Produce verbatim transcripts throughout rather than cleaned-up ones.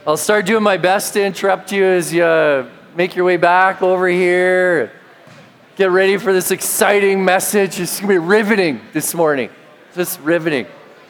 I'll start doing my best to interrupt you as you uh, make your way back over here. Get ready for this exciting message. It's going to be riveting this morning. Just riveting.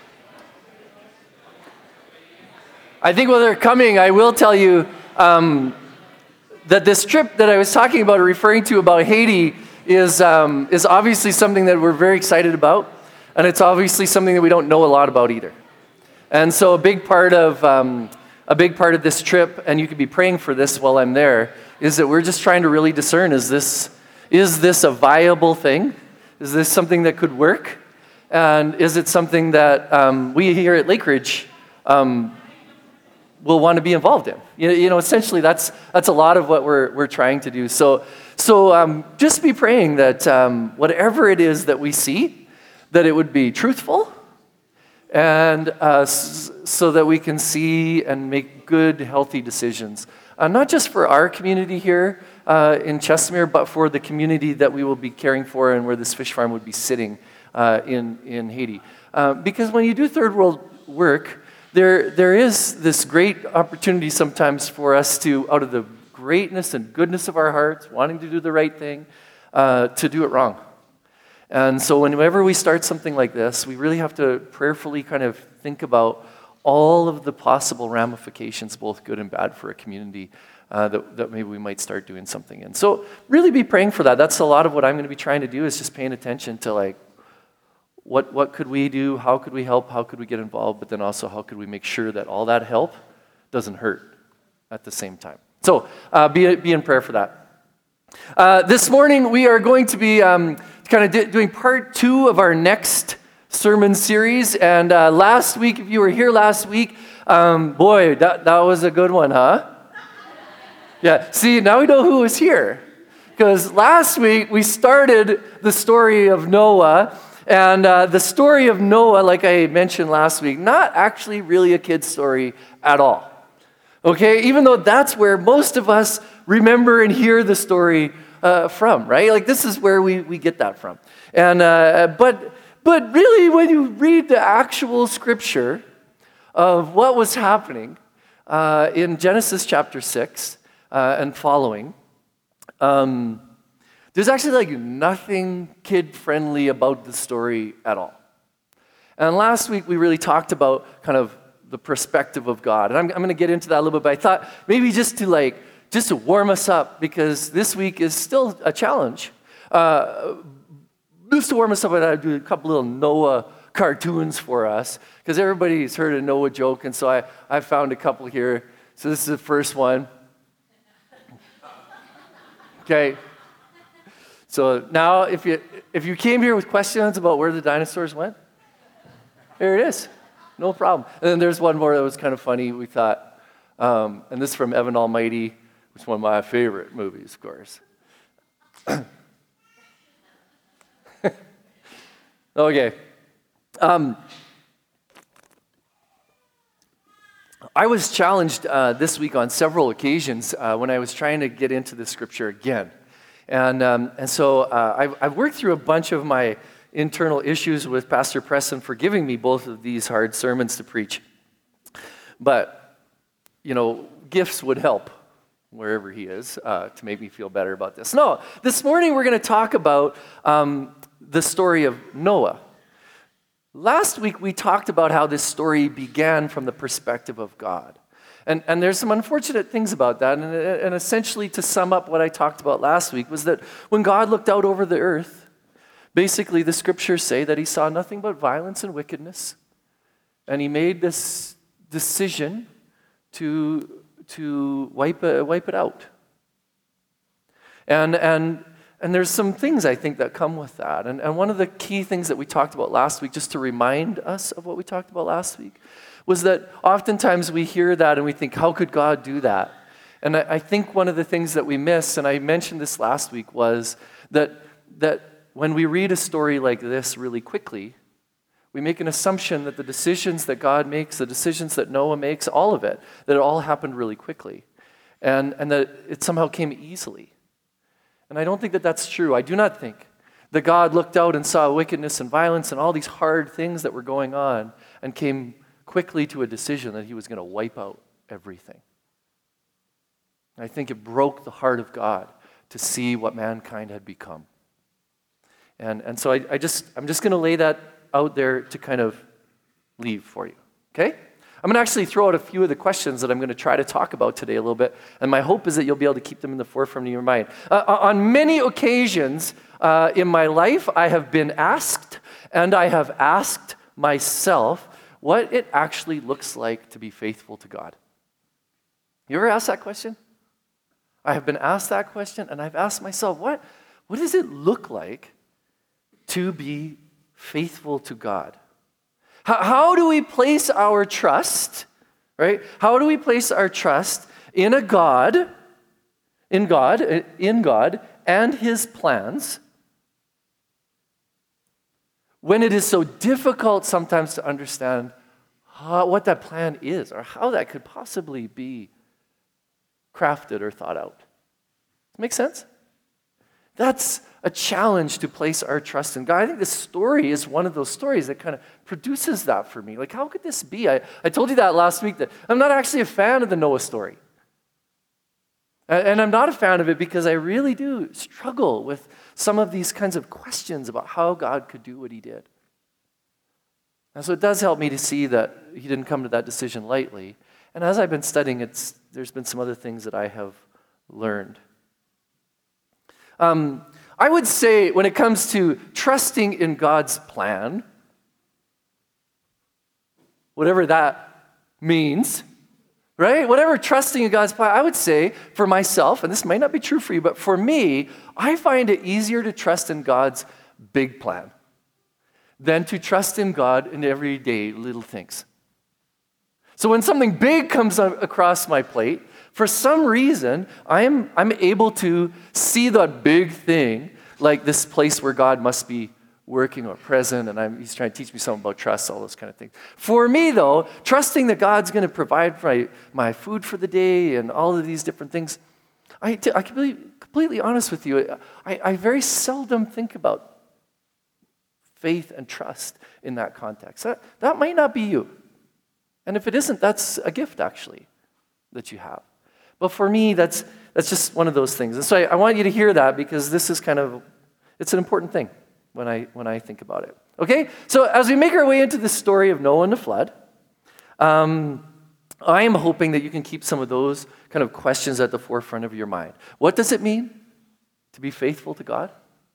I think while they're coming, I will tell you um, that this trip that I was talking about, or referring to about Haiti, is um, is obviously something that we're very excited about, and it's obviously something that we don't know a lot about either. And so a big part of um, a big part of this trip, and you could be praying for this while I'm there, is that we're just trying to really discern: is this is this a viable thing? Is this something that could work? And is it something that um, we here at Lakeridge um, will want to be involved in? You know, you know, essentially that's that's a lot of what we're we're trying to do. So so um, just be praying that um, whatever it is that we see, that it would be truthful, and uh, s- so that we can see and make good, healthy decisions, uh, not just for our community here uh, in Chestermere, but for the community that we will be caring for and where this fish farm would be sitting uh, in in Haiti. Uh, because when you do third world work, There, there is this great opportunity sometimes for us to, out of the greatness and goodness of our hearts, wanting to do the right thing, uh, to do it wrong. And so whenever we start something like this, we really have to prayerfully kind of think about all of the possible ramifications, both good and bad, for a community uh, that, that maybe we might start doing something in. So really be praying for that. That's a lot of what I'm going to be trying to do, is just paying attention to, like, What what could we do? How could we help? How could we get involved? But then also, how could we make sure that all that help doesn't hurt at the same time? So uh, be be in prayer for that. Uh, this morning we are going to be um, kind of di- doing part two of our next sermon series. And uh, last week, if you were here last week, um, boy, that that was a good one, huh? Yeah. See, now we know who was here, because last week we started the story of Noah. And uh, the story of Noah, like I mentioned last week, not actually really a kid's story at all. Okay, even though that's where most of us remember and hear the story uh, from, right? Like this is where we, we get that from. And uh, but but really, when you read the actual scripture of what was happening uh, in Genesis chapter six uh, and following, um, there's actually like nothing kid-friendly about the story at all. And last week we really talked about kind of the perspective of God. And I'm, I'm going to get into that a little bit, but I thought maybe just to like, just to warm us up, because this week is still a challenge. Uh, just to warm us up, I'll do a couple little Noah cartoons for us, because everybody's heard a Noah joke, and so I, I found a couple here. So this is the first one. Okay. So now, if you if you came here with questions about where the dinosaurs went, here it is, no problem. And then there's one more that was kind of funny. We thought, um, and this is from Evan Almighty, which is one of my favorite movies, of course. Okay. Um, I was challenged uh, this week on several occasions uh, when I was trying to get into the scripture again. And um, and so uh, I've, I've worked through a bunch of my internal issues with Pastor Preston for giving me both of these hard sermons to preach. But, you know, gifts would help wherever he is uh, to make me feel better about this. No, this morning we're going to talk about um, the story of Noah. Last week we talked about how this story began from the perspective of God. And, and there's some unfortunate things about that. And, and essentially, to sum up what I talked about last week, was that when God looked out over the earth, basically the scriptures say that he saw nothing but violence and wickedness. And he made this decision to, to wipe, uh, wipe it out. And, and, and there's some things, I think, that come with that. And, and one of the key things that we talked about last week, just to remind us of what we talked about last week, was that oftentimes we hear that and we think, how could God do that? And I, I think one of the things that we miss, and I mentioned this last week, was that that when we read a story like this really quickly, we make an assumption that the decisions that God makes, the decisions that Noah makes, all of it, that it all happened really quickly. And, and that it somehow came easily. And I don't think that that's true. I do not think that God looked out and saw wickedness and violence and all these hard things that were going on and came quickly to a decision that he was going to wipe out everything. I think it broke the heart of God to see what mankind had become. And, and so I, I just, I'm just going to lay that out there to kind of leave for you, okay? I'm going to actually throw out a few of the questions that I'm going to try to talk about today a little bit, and my hope is that you'll be able to keep them in the forefront of your mind. Uh, on many occasions uh, in my life, I have been asked, and I have asked myself, what it actually looks like to be faithful to God. You ever asked that question? I have been asked that question, and I've asked myself, what, what does it look like to be faithful to God? How, how do we place our trust, right? How do we place our trust in a God, in God, in God and His plans when it is so difficult sometimes to understand how, what that plan is or how that could possibly be crafted or thought out? Make sense? That's a challenge to place our trust in God. I think this story is one of those stories that kind of produces that for me. Like, how could this be? I, I told you that last week, that I'm not actually a fan of the Noah story. And, and I'm not a fan of it because I really do struggle with some of these kinds of questions about how God could do what He did. And so it does help me to see that He didn't come to that decision lightly. And as I've been studying, it's, there's been some other things that I have learned. Um, I would say when it comes to trusting in God's plan, whatever that means, right? Whatever trusting in God's plan, I would say for myself, and this might not be true for you, but for me, I find it easier to trust in God's big plan than to trust in God in everyday little things. So when something big comes across my plate, for some reason, I'm, I'm able to see that big thing like this place where God must be working or present, and I'm, He's trying to teach me something about trust, all those kind of things. For me, though, trusting that God's going to provide for my, my food for the day and all of these different things, I, I can be completely honest with you, I, I very seldom think about faith and trust in that context. That, that might not be you. And if it isn't, that's a gift, actually, that you have. But for me, that's that's just one of those things. And so I, I want you to hear that because this is kind of, it's an important thing when I when I think about it. Okay? So as we make our way into the story of Noah and the flood, um, I am hoping that you can keep some of those kind of questions at the forefront of your mind. What does it mean to be faithful to God?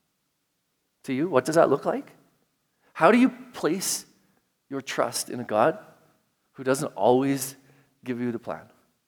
To you? What does that look like? How do you place your trust in a God who doesn't always give you the plan?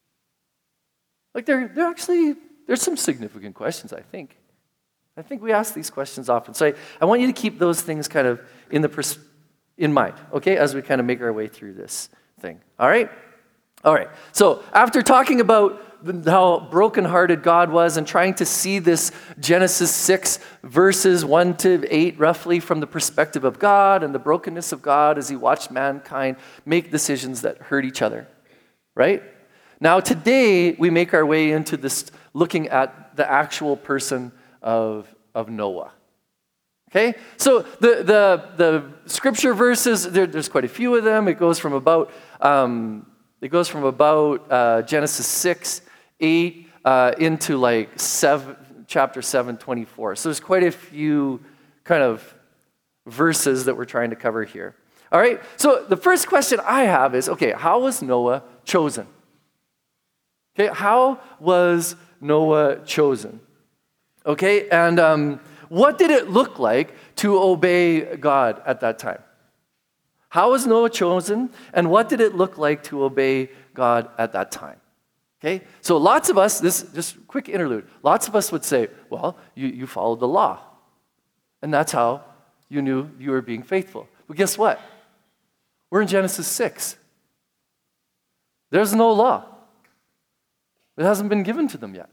Like, they're, they're actually, there's some significant questions, I think. I think we ask these questions often. So I, I want you to keep those things kind of in the pers- in mind, okay, as we kind of make our way through this thing. All right? All right. So after talking about how brokenhearted God was and trying to see this Genesis six verses one to eight roughly from the perspective of God and the brokenness of God as He watched mankind make decisions that hurt each other, right? Now today we make our way into this looking at the actual person of, of Noah. Okay? So the the, the scripture verses, there, there's quite a few of them. It goes from about um, it goes from about uh, Genesis six, eight uh, into like seven, chapter seven, twenty-four. So there's quite a few kind of verses that we're trying to cover here. All right? So the first question I have is, okay, how was Noah chosen? Okay, how was Noah chosen? Okay, and um, what did it look like to obey God at that time? How was Noah chosen, and what did it look like to obey God at that time? Okay, so lots of us, this just quick interlude, lots of us would say, well, you, you followed the law, and that's how you knew you were being faithful. But guess what? We're in Genesis six. There's no law. It hasn't been given to them yet.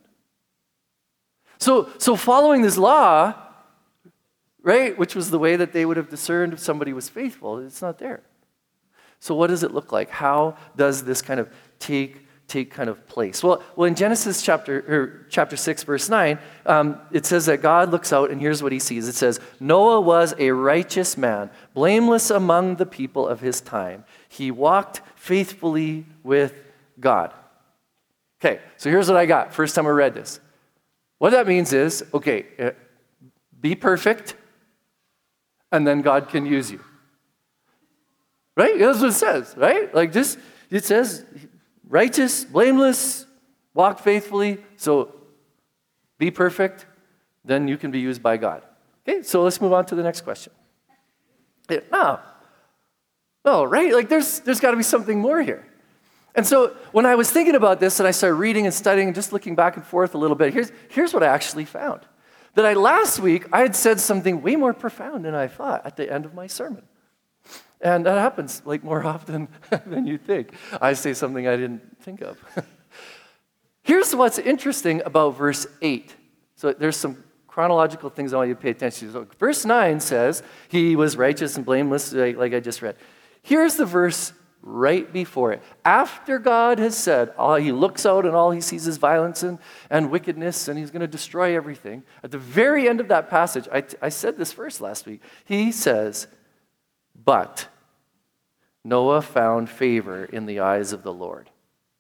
So, so following this law, right, which was the way that they would have discerned if somebody was faithful, it's not there. So what does it look like? How does this kind of take take kind of place? Well, well, in Genesis chapter or chapter six, verse nine, um, it says that God looks out and here's what He sees. It says, Noah was a righteous man, blameless among the people of his time. He walked faithfully with God. Okay, so here's what I got first time I read this. What that means is, okay, uh, be perfect, and then God can use you. Right? That's what it says, right? Like just, it says, righteous, blameless, walk faithfully, so be perfect, then you can be used by God. Okay, so let's move on to the next question. Yeah, no, no, right? Like there's there's got to be something more here. And so when I was thinking about this and I started reading and studying, just looking back and forth a little bit, here's, here's what I actually found. That I last week, I had said something way more profound than I thought at the end of my sermon. And that happens like more often than you think. I say something I didn't think of. Here's what's interesting about verse eight. So there's some chronological things I want you to pay attention to. So verse nine says, he was righteous and blameless, like, like I just read. Here's the verse right before it. After God has said, all he looks out and all he sees is violence and, and wickedness, and he's going to destroy everything. At the very end of that passage, I, I said this verse last week, he says, but Noah found favor in the eyes of the Lord.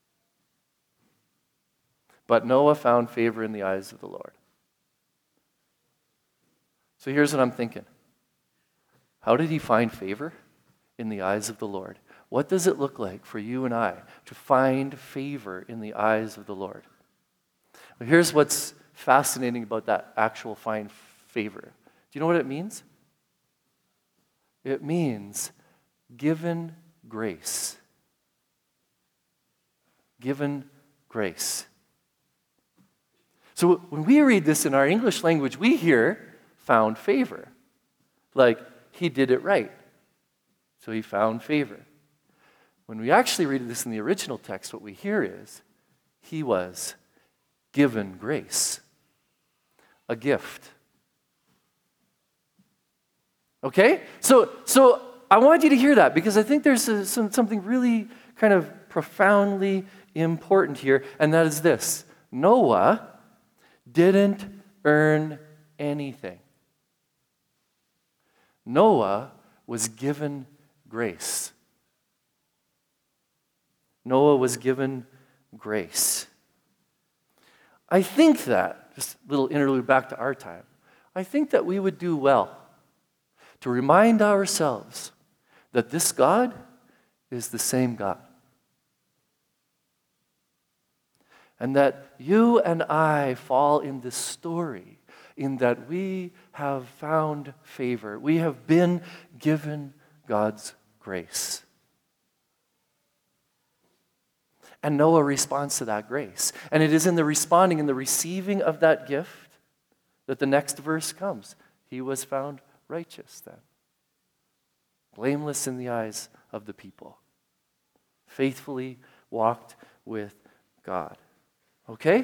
But Noah found favor in the eyes of the Lord. So here's what I'm thinking. How did he find favor in the eyes of the Lord? What does it look like for you and I to find favor in the eyes of the Lord? Well, here's what's fascinating about that actual find favor. Do you know what it means? It means given grace. Given grace. So when we read this in our English language, we hear found favor. Like, he did it right. So he found favor. When we actually read this in the original text, what we hear is, he was given grace. A gift. Okay? So, so I want you to hear that because I think there's a, some, something really kind of profoundly important here, and that is this. Noah didn't earn anything. Noah was given grace. Noah was given grace. I think that, just a little interlude back to our time, I think that we would do well to remind ourselves that this God is the same God. And that you and I fall in this story in that we have found favor. We have been given God's grace. And Noah responds to that grace. And it is in the responding, in the receiving of that gift, that the next verse comes. He was found righteous then. Blameless in the eyes of the people. Faithfully walked with God. Okay?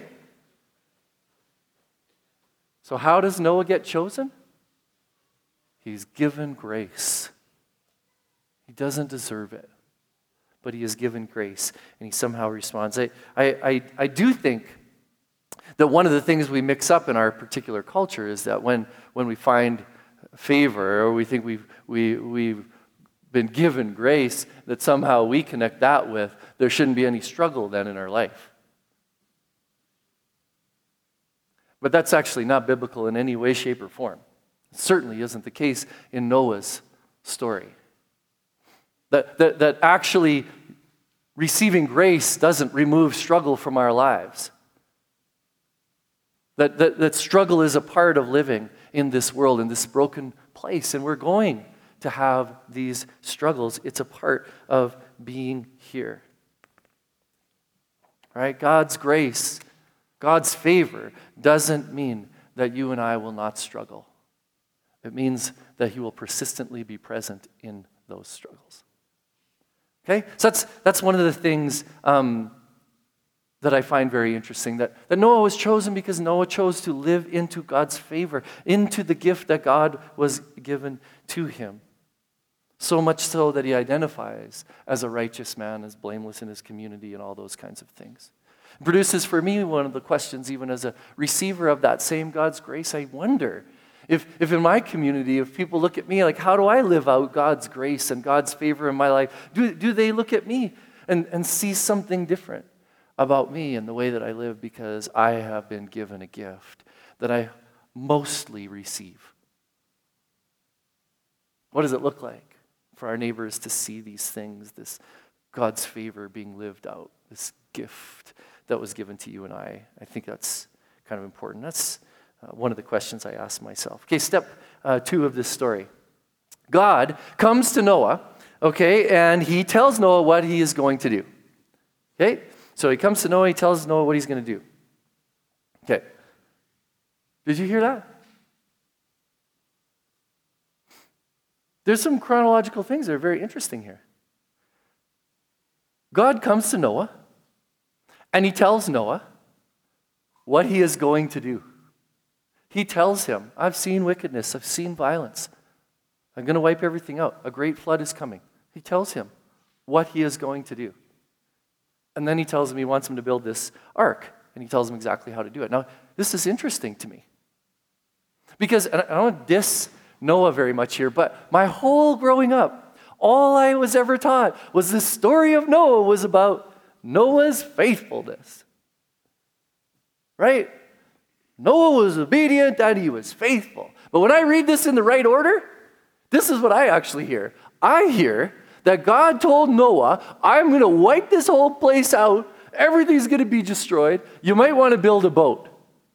So how does Noah get chosen? He's given grace. He doesn't deserve it. But he is given grace, and he somehow responds. I, I, I do think that one of the things we mix up in our particular culture is that when, when we find favor, or we think we've, we, we've been given grace, that somehow we connect that with, there shouldn't be any struggle then in our life. But that's actually not biblical in any way, shape, or form. It certainly isn't the case in Noah's story. That, that, that actually receiving grace doesn't remove struggle from our lives. That, that, that struggle is a part of living in this world, in this broken place, and we're going to have these struggles. It's a part of being here. Right? God's grace, God's favor doesn't mean that you and I will not struggle. It means that he will persistently be present in those struggles. Okay? So that's, that's one of the things um, that I find very interesting, that, that Noah was chosen because Noah chose to live into God's favor, into the gift that God was given to him. So much so that he identifies as a righteous man, as blameless in his community, and all those kinds of things. It produces for me one of the questions, even as a receiver of that same God's grace, I wonder If, if in my community, if people look at me like, how do I live out God's grace and God's favor in my life? Do, do they look at me and, and see something different about me and the way that I live because I have been given a gift that I mostly receive. What does it look like for our neighbors to see these things, this God's favor being lived out, this gift that was given to you and I? I think that's kind of important. That's uh, one of the questions I asked myself. Okay, step uh, two of this story. God comes to Noah, okay, and he tells Noah what he is going to do. Okay? So he comes to Noah, he tells Noah what he's going to do. Okay. Did you hear that? There's some chronological things that are very interesting here. God comes to Noah, and he tells Noah what he is going to do. He tells him, I've seen wickedness, I've seen violence. I'm going to wipe everything out. A great flood is coming. He tells him what he is going to do. And then he tells him he wants him to build this ark, and he tells him exactly how to do it. Now, this is interesting to me. Because, and I don't diss Noah very much here, but my whole growing up, all I was ever taught was the story of Noah was about Noah's faithfulness. Right? Noah was obedient and he was faithful. But when I read this in the right order, this is what I actually hear. I hear that God told Noah, I'm going to wipe this whole place out. Everything's going to be destroyed. You might want to build a boat.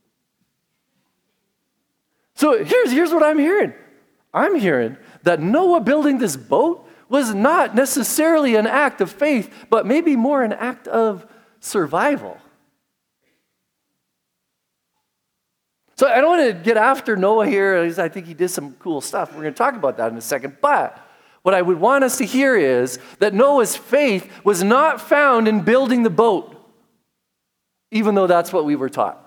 So here's, here's what I'm hearing. I'm hearing that Noah building this boat was not necessarily an act of faith, but maybe more an act of survival. So I don't want to get after Noah here. I think he did some cool stuff. We're going to talk about that in a second. But what I would want us to hear is that Noah's faith was not found in building the boat, even though that's what we were taught.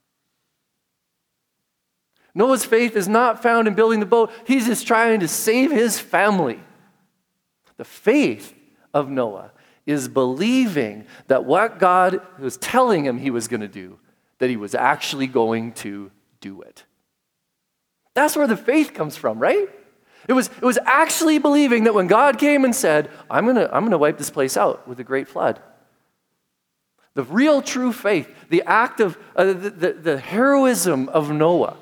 Noah's faith is not found in building the boat. He's just trying to save his family. The faith of Noah is believing that what God was telling him he was going to do, that he was actually going to do it. That's where the faith comes from, right? It was, it was actually believing that when God came and said, I'm going to I'm going to wipe this place out with a great flood. The real true faith, the act of, uh, the, the, the heroism of Noah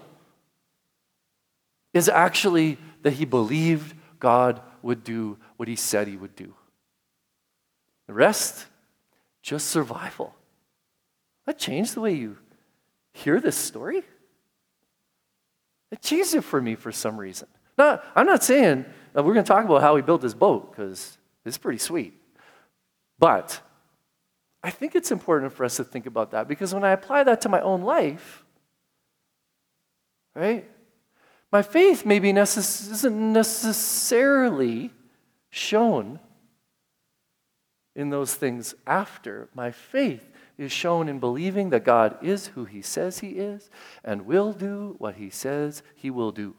is actually that he believed God would do what he said he would do. The rest, just survival. That changed the way you hear this story. It changed it for me for some reason. Now, I'm not saying that we're going to talk about how he built this boat, because it's pretty sweet. But I think it's important for us to think about that, because when I apply that to my own life, right, my faith maybe necess- isn't necessarily shown in those things after. My faith is shown in believing that God is who he says he is and will do what he says he will do.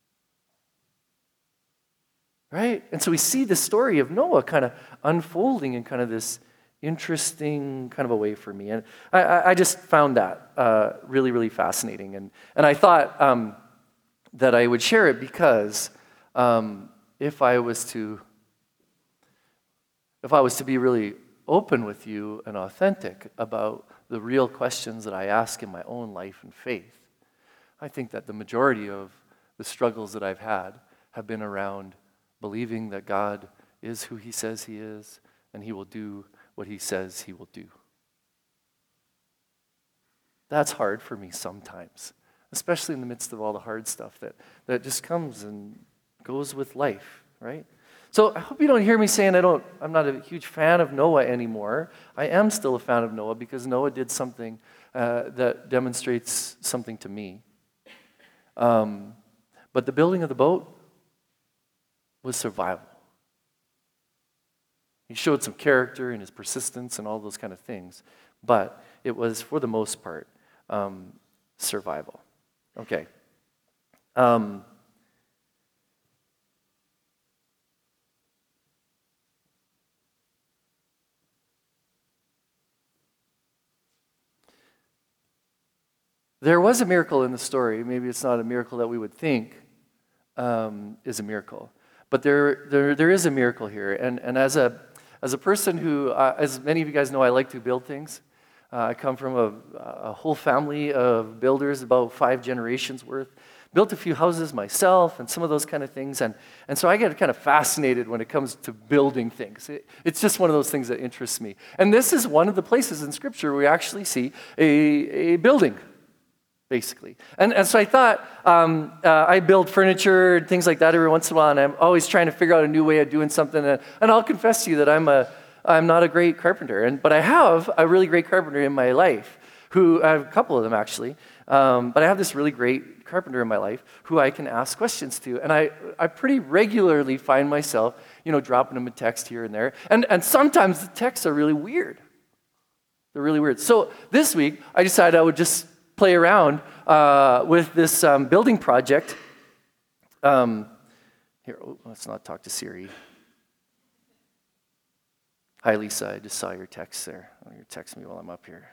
Right? And so we see the story of Noah kind of unfolding in kind of this interesting kind of a way for me. And I, I just found that uh, really, really fascinating. And, and I thought um, that I would share it because um, if I was to if I was to be really open with you and authentic about the real questions that I ask in my own life and faith, I think that the majority of the struggles that I've had have been around believing that God is who he says he is and he will do what he says he will do. That's hard for me sometimes, especially in the midst of all the hard stuff that, that just comes and goes with life, right? So I hope you don't hear me saying I don't, I'm not a huge fan of Noah anymore. I am still a fan of Noah because Noah did something uh, that demonstrates something to me. Um, but the building of the boat was survival. He showed some character in his persistence and all those kind of things, but it was, for the most part, um, survival. Okay. Um, There was a miracle in the story. Maybe it's not a miracle that we would think um, is a miracle. But there, there, there is a miracle here. And, and as, a, as a person who, uh, as many of you guys know, I like to build things. Uh, I come from a, a whole family of builders, about five generations worth. Built a few houses myself and some of those kind of things. And, and so I get kind of fascinated when it comes to building things. It, it's just one of those things that interests me. And this is one of the places in Scripture where we actually see a, a building, basically. And, and so I thought, um, uh, I build furniture and things like that every once in a while, and I'm always trying to figure out a new way of doing something. And, and I'll confess to you that I'm, a, I'm not a great carpenter, and, but I have a really great carpenter in my life, who I have a couple of them actually. Um, but I have this really great carpenter in my life who I can ask questions to. And I, I pretty regularly find myself, you know, dropping him a text here and there. And, and sometimes the texts are really weird. They're really weird. So this week, I decided I would just play around uh, with this um, building project. Um, here, oh, let's not talk to Siri. Hi, Lisa. I just saw your text there. Oh, you're texting me while I'm up here.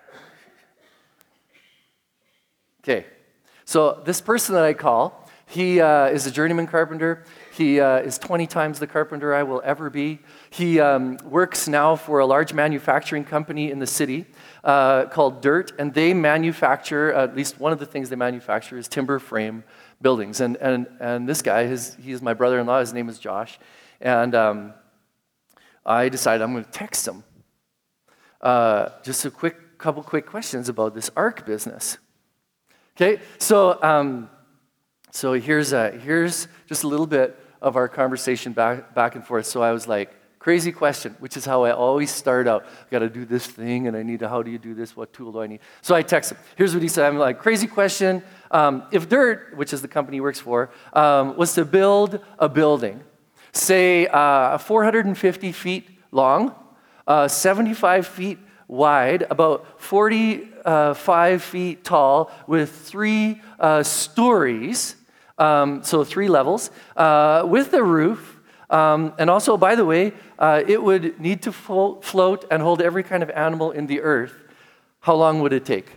Okay, so this person that I call, he uh, is a journeyman carpenter. He uh, is twenty times the carpenter I will ever be. He um, works now for a large manufacturing company in the city uh, called Dirt, and they manufacture, uh, at least one of the things they manufacture is timber frame buildings. And and and this guy, his, he is my brother-in-law, his name is Josh, and um, I decided I'm going to text him. Uh, just a quick couple quick questions about this ARC business. Okay, so um, so here's a, here's just a little bit of our conversation back back and forth. So I was like, crazy question, which is how I always start out. I got to do this thing, and I need to. How do you do this? What tool do I need? So I text him. Here's what he said. I'm like, crazy question. Um, if Dirt, which is the company he works for, um, was to build a building, say uh, four hundred fifty feet long, uh, seventy-five feet wide, about forty-five feet tall, with three uh, stories, um, so three levels, uh, with a roof. Um, and also, by the way, uh, it would need to fo- float and hold every kind of animal in the earth. How long would it take?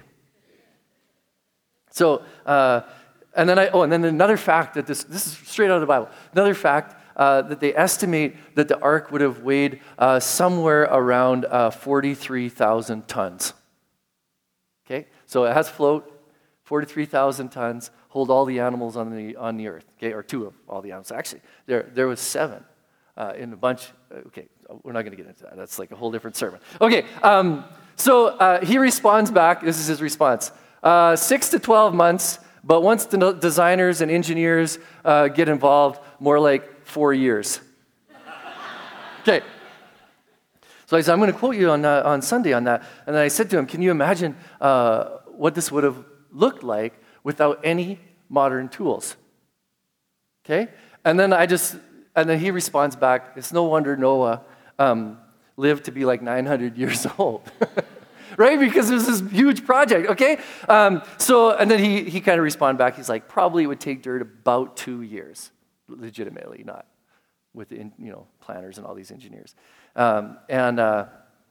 So, uh, and then I, oh, and then another fact that this, this is straight out of the Bible. Another fact Uh, that they estimate that the ark would have weighed uh, somewhere around uh, forty-three thousand tons. Okay, so it has float, forty-three thousand tons, hold all the animals on the on the earth. Okay, or two of all the animals. Actually, there there was seven uh, in a bunch. Okay, we're not going to get into that. That's like a whole different sermon. Okay, um, so uh, he responds back. This is his response: uh, six to twelve months. But once the designers and engineers uh, get involved, more like four years. Okay. So I said, I'm going to quote you on uh, on Sunday on that. And then I said to him, can you imagine uh, what this would have looked like without any modern tools? Okay? And then I just, and then he responds back, it's no wonder Noah um, lived to be like nine hundred years old. Right? Because there's this huge project, okay? Um, so, and then he, he kind of responded back. He's like, probably it would take Dirt about two years, legitimately, not with the, you know, planners and all these engineers. Um, and uh,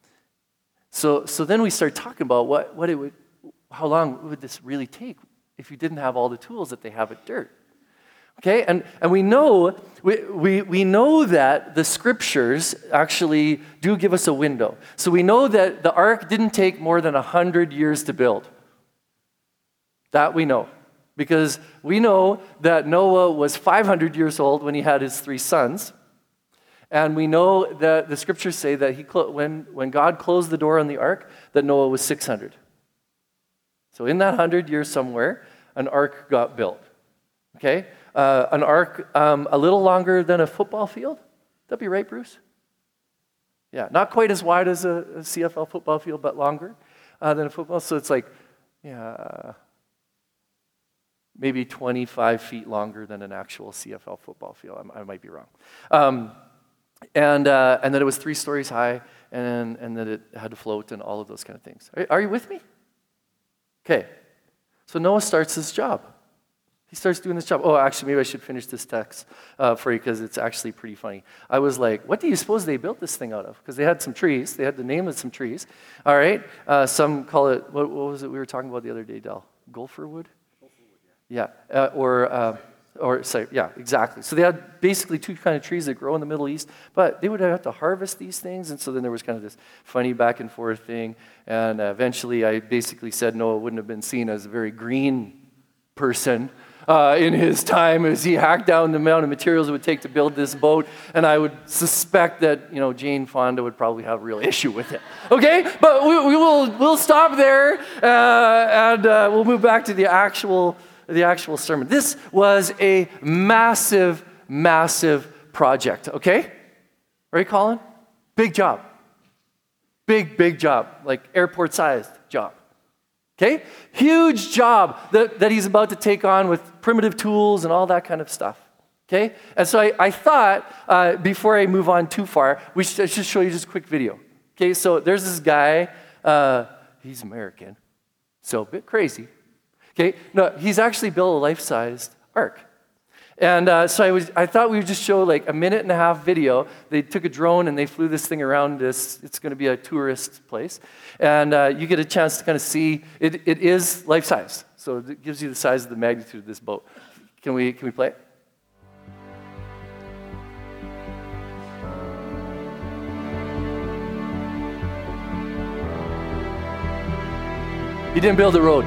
so, so then we started talking about what, what it would, how long would this really take if you didn't have all the tools that they have at Dirt? Okay, and, and we know we, we, we know that the scriptures actually do give us a window. So we know that the ark didn't take more than one hundred years to build. That we know. Because we know that Noah was five hundred years old when he had his three sons. And we know that the scriptures say that he when, when God closed the door on the ark, that Noah was six hundred. So in that one hundred years somewhere, an ark got built. Okay? Uh, an ark um, a little longer than a football field. That'd be right, Bruce? Yeah, not quite as wide as a, a C F L football field, but longer uh, than a football. So it's like, yeah, maybe twenty-five feet longer than an actual C F L football field. I, I might be wrong. Um, and uh, and that it was three stories high, and and that it had to float, and all of those kind of things. Are, are you with me? Okay. So Noah starts his job. He starts doing this job. Oh, actually, maybe I should finish this text uh, for you because it's actually pretty funny. I was like, what do you suppose they built this thing out of? Because they had some trees. They had the name of some trees. All right. Uh, some call it, what, what was it we were talking about the other day, Del? Gopher wood? Gopher wood, yeah. Yeah. Uh, or uh, Or, sorry, yeah, exactly. So they had basically two kind of trees that grow in the Middle East, but they would have to harvest these things, and so then there was kind of this funny back and forth thing, and uh, eventually I basically said Noah wouldn't have been seen as a very green person uh, in his time as he hacked down the amount of materials it would take to build this boat, and I would suspect that, you know, Jane Fonda would probably have a real issue with it. Okay? But we, we will we'll stop there, uh, and uh, we'll move back to the actual the actual sermon. This was a massive, massive project, okay? Right, Colin? Big job. Big, big job, like airport-sized job. Okay? Huge job that, that he's about to take on with primitive tools and all that kind of stuff. Okay? And so I, I thought, uh, before I move on too far, we should, I should show you just a quick video. Okay, so there's this guy, uh, he's American, so a bit crazy. Okay, no, he's actually built a life-sized ark. And uh, so I was, I thought we would just show like a minute and a half video. They took a drone and they flew this thing around this, it's going to be a tourist place. And uh, you get a chance to kind of see, it, it is life-size. So it gives you the size of the magnitude of this boat. Can we, can we play it? He didn't build a road.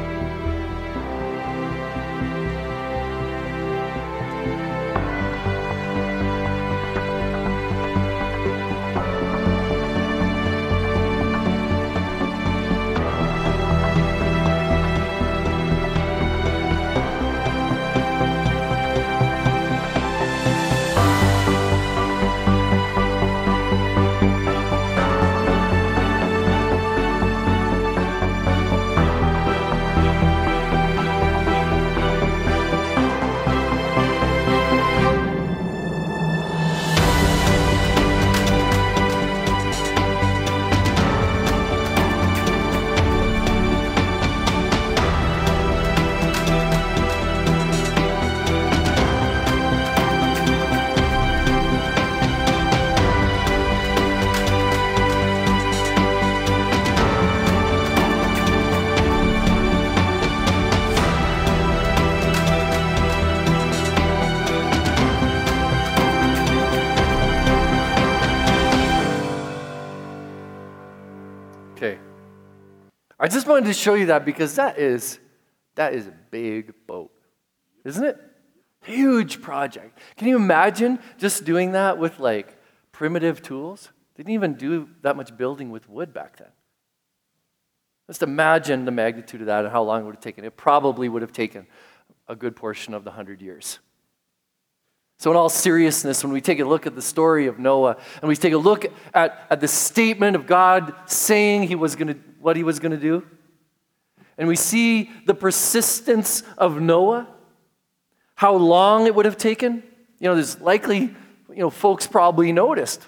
I just wanted to show you that because that is, that is a big boat, isn't it? Huge project. Can you imagine just doing that with like primitive tools? They didn't even do that much building with wood back then. Just imagine the magnitude of that and how long it would have taken. It probably would have taken a good portion of the hundred years. So in all seriousness, when we take a look at the story of Noah, and we take a look at, at the statement of God saying he was going to, what he was going to do, and we see the persistence of Noah, how long it would have taken, you know, there's likely, you know, folks probably noticed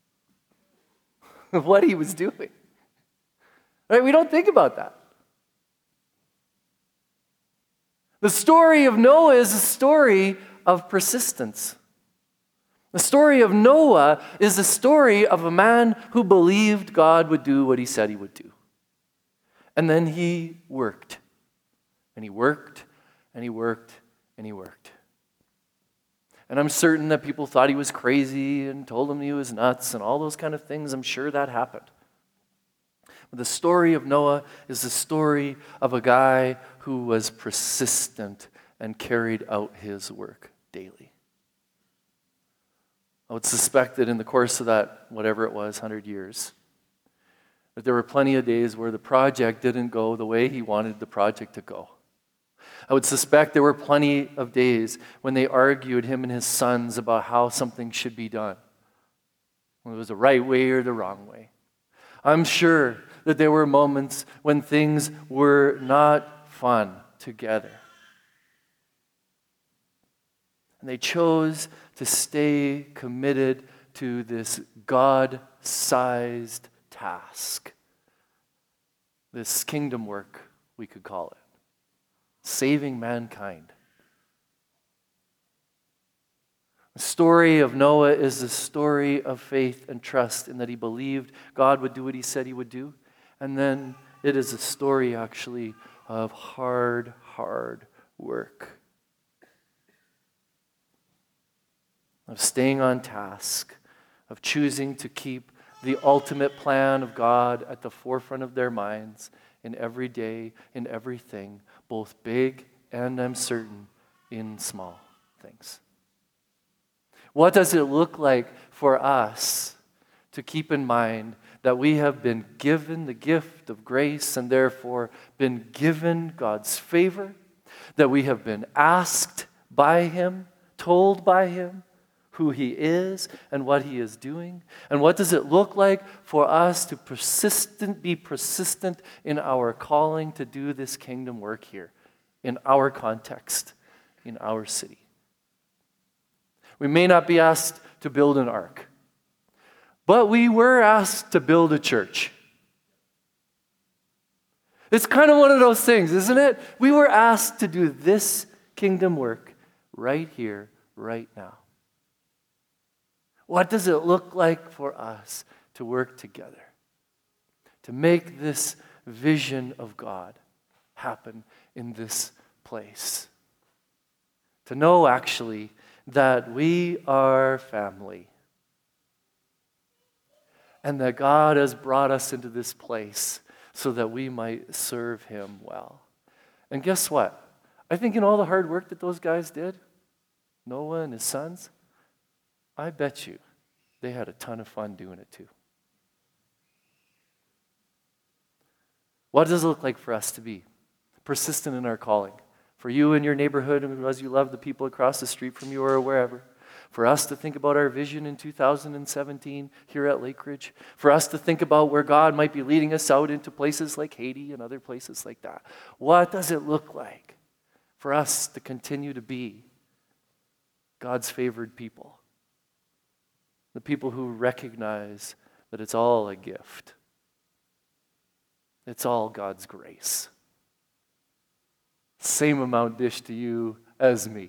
what he was doing. Right? We don't think about that. The story of Noah is a story of persistence. The story of Noah is the story of a man who believed God would do what he said he would do. And then he worked. And he worked, and he worked, and he worked. And I'm certain that people thought he was crazy and told him he was nuts and all those kind of things. I'm sure that happened. But the story of Noah is the story of a guy who was persistent and carried out his work daily. I would suspect that in the course of that, whatever it was, hundred years, that there were plenty of days where the project didn't go the way he wanted the project to go. I would suspect there were plenty of days when they argued, him and his sons, about how something should be done. Whether it was the right way or the wrong way. I'm sure that there were moments when things were not fun together. And they chose to stay committed to this God-sized task. This kingdom work, we could call it. Saving mankind. The story of Noah is a story of faith and trust in that he believed God would do what he said he would do. And then it is a story, actually, of hard, hard work. of staying on task, of choosing to keep the ultimate plan of God at the forefront of their minds in every day, in everything, both big and, I'm certain, in small things. What does it look like for us to keep in mind that we have been given the gift of grace and therefore been given God's favor, that we have been asked by Him, told by Him who He is and what He is doing? And what does it look like for us to persistent, be persistent in our calling to do this kingdom work here, in our context, in our city? We may not be asked to build an ark, but we were asked to build a church. It's kind of one of those things, isn't it? We were asked to do this kingdom work right here, right now. What does it look like for us to work together, to make this vision of God happen in this place? To know, actually, that we are family. And that God has brought us into this place so that we might serve Him well. And guess what? I think in all the hard work that those guys did, Noah and his sons, I bet you they had a ton of fun doing it too. What does it look like for us to be persistent in our calling? For you in your neighborhood, and as you love the people across the street from you or wherever. For us to think about our vision in two thousand seventeen here at Lake Ridge. For us to think about where God might be leading us out into places like Haiti and other places like that. What does it look like for us to continue to be God's favored people? The people who recognize that it's all a gift. It's all God's grace. Same amount dished to you as me.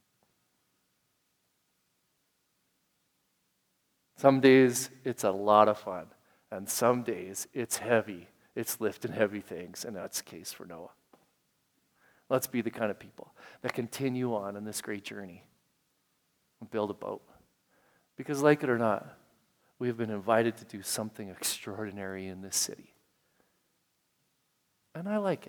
Some days it's a lot of fun, and some days it's heavy. It's lifting heavy things, and that's the case for Noah. Let's be the kind of people that continue on in this great journey and build a boat. Because like it or not, we have been invited to do something extraordinary in this city. And I like it.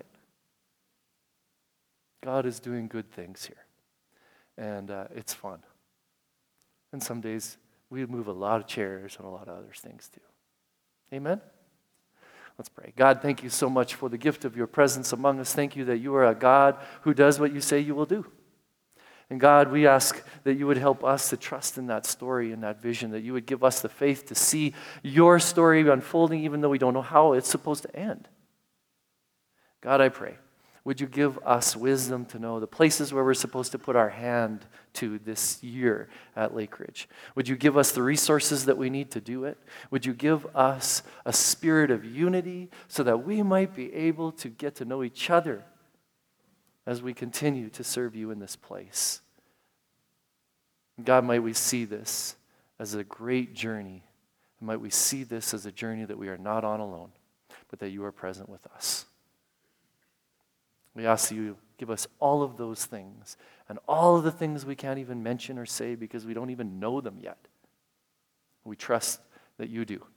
God is doing good things here. And uh, it's fun. And some days we move a lot of chairs and a lot of other things too. Amen? Let's pray. God, thank you so much for the gift of your presence among us. Thank you that you are a God who does what you say you will do. And God, we ask that you would help us to trust in that story and that vision, that you would give us the faith to see your story unfolding even though we don't know how it's supposed to end. God, I pray, would you give us wisdom to know the places where we're supposed to put our hand to this year at Lake Ridge? Would you give us the resources that we need to do it? Would you give us a spirit of unity so that we might be able to get to know each other as we continue to serve you in this place? God, might we see this as a great journey. And might we see this as a journey that we are not on alone, but that you are present with us. We ask you give us all of those things and all of the things we can't even mention or say because we don't even know them yet. We trust that you do.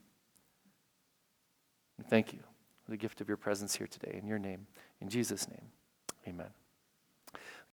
And thank you for the gift of your presence here today. In your name, in Jesus' name, amen.